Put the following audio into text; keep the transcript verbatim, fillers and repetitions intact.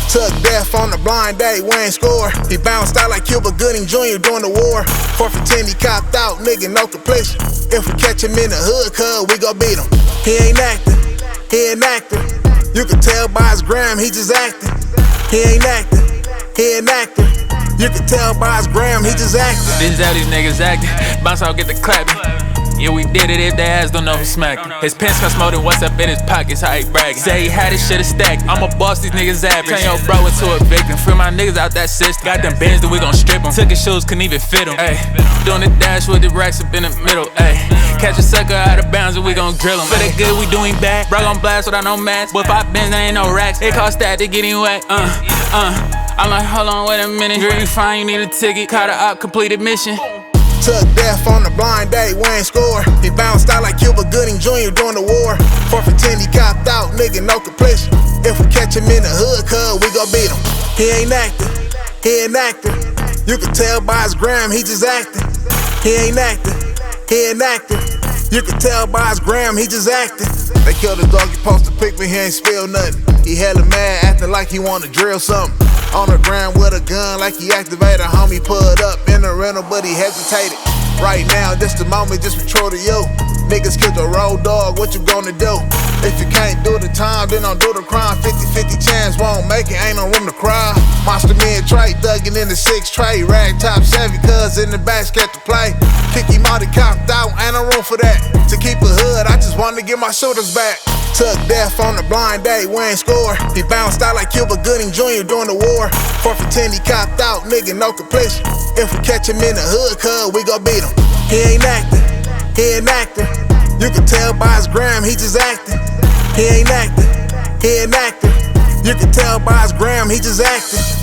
Took death on the blind day, Wayne score. He bounced out like Cuba Gooding Junior during the war. Fourth and ten, he copped out, nigga, no completion. If we catch him in the hood, cuz we gon' beat him. He ain't acting, he an actor. You can tell by his gram, he just acting. He ain't acting, he an actor. You can tell by his gram, he just acting. This is how these niggas acting. Bounce out, get the clapping. Yeah, we did it if they ass don't know who smacking. His pants got more than what's up in his pockets, how he bragging. Say he had his shit stacked. I'ma boss these niggas average. Turn your bro into a victim. Free my niggas out that system. Got them bands that we gon' strip them. Took his shoes, couldn't even fit them. Ayy, doing the dash with the racks up in the middle. Ayy, catch a sucker out of bounds and we gon' drill him. For the good, we doing bad. Bro gon' blast without no mask. But five bins, there ain't no racks. It cost that to get him wet. Uh, uh. I'm like, hold on, wait a minute. You're fine, you need a ticket. Caught her out, completed mission. Took death on the blind day, Wayne score. He bounced out like Cuba Gooding Junior during the war. Fourth and ten, he copped out, nigga, no completion. If we catch him in the hood, cuz we gon' beat him. He ain't acting, he an actor. You can tell by his gram, he just acting. He ain't acting, he an actor. You can tell by his gram, he just acting. They killed the dog, he posted a pic, but he ain't spill nothing. He hella mad, acting like he wanna drill something. On the ground with a gun, like he activated. Homie pulled up in the rental, but he hesitated. Right now, this the moment, just patrol to you. Niggas killed the road dog, what you gonna do? If you can't do the time, then don't do the crime. fifty fifty chance, won't make it, ain't no room to cry. Monster me and Trey, thuggin' in the six tray. Rag top Chevy, cuz in the back, scared to play. Kick him out, he copped out, ain't no room for that. To keep a hood, I just wanted to get my shooters back. Took death on the blind day, Wayne score. He bounced out like Cuba Gooding Junior during the war. Fourth and ten, he copped out, nigga, no completion. If we catch him in the hood, cuz we gon' beat him. He ain't acting, he an actor. You can tell by his gram, he just acting. He ain't acting, he an actor. You can tell by his gram, he just acting.